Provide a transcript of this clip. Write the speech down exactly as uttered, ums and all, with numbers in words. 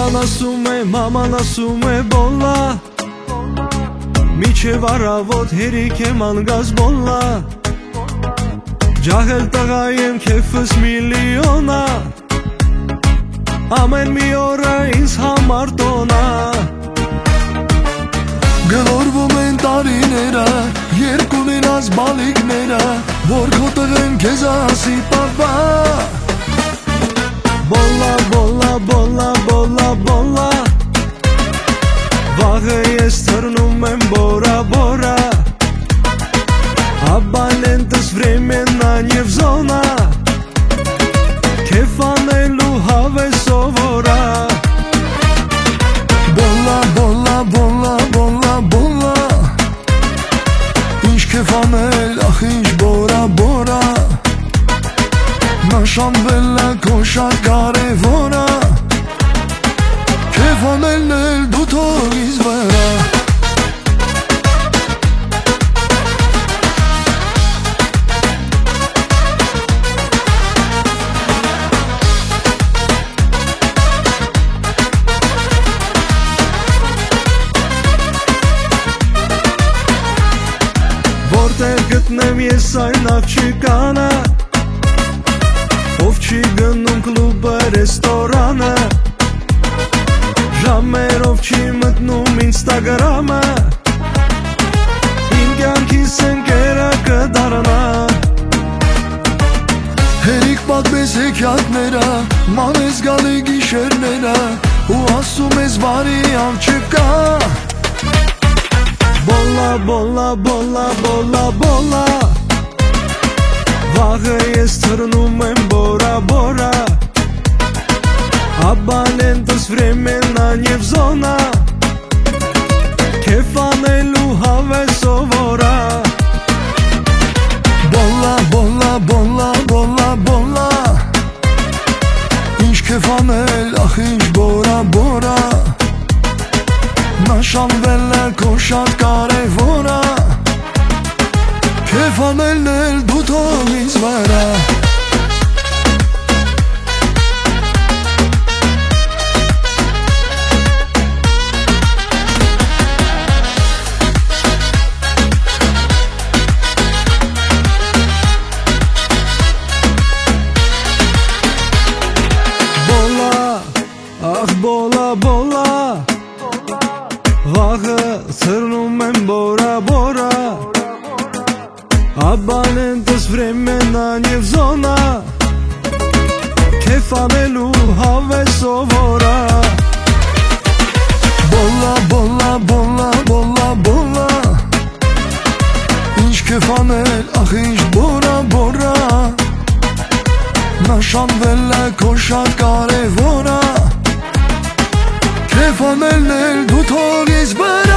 Papan ասում է, maman ասում է բոլա Միջև առավոտ հերիք եմ անգազ բոլա Ջահել տղա եմ քեֆս միլիոնա Ամեն մի օրը ինձ համար տոնա Գլորվում են տարիները, երկուն ինաս բալիկները Որ քո տղեն քեզ ասի պապա Բոլա, բոլա, բոլա, բոլա, բոլա Վաղը ես թռնում եմ բորա, բորա Абонентս временна не в зона Քեֆ անելու հավես սովորա Բոլա, բոլա, բոլա, բոլա, բոլա Ինչ քեֆ անել, ախ ինչ բորա, բորա Նշանվել է քո շատ կարևորա Քեֆ անելն էլ դու թող ինձ վրա Որտեղ գտնեմ ես այն աղջիկանը Ով չի գնում կլուբը, ռեստորանը Ժամերով չի մտնում ինստագրամը Իմ կյանքիս ընկերը կդառնա Հերիք պատմես հեքիաթները, մանես գալի գիշերները Ու ասում ես բարի աղջիկա Բոլա, բոլա, բոլա, բոլա, բոլա Վաղը ես թռնում եմ բորա, բորա Абонентս временна не в зона Քեֆ անելու հավես սովորա Բոլա, բոլա, բոլա, բոլա, բոլա Ինչ քեֆ անել, ախ ինչ բորա, բորա Նշանվել է քո շատ կարևորա Քեֆ անելն էլ դու թող ինձ վրա Բոլա, ախ բոլա, բոլա Վաղը թռնում եմ բորա, բորա Абонентս временна не в зона Քեֆ անելու հավես սովորա Բոլա, բոլա, բոլա, բոլա, բոլա Ինչ քեֆ անել, ախ ինչ բորա, բորա Նշանվել է քո շատ կարևորա Քեֆ անելն էլ դու թող ինձ վրա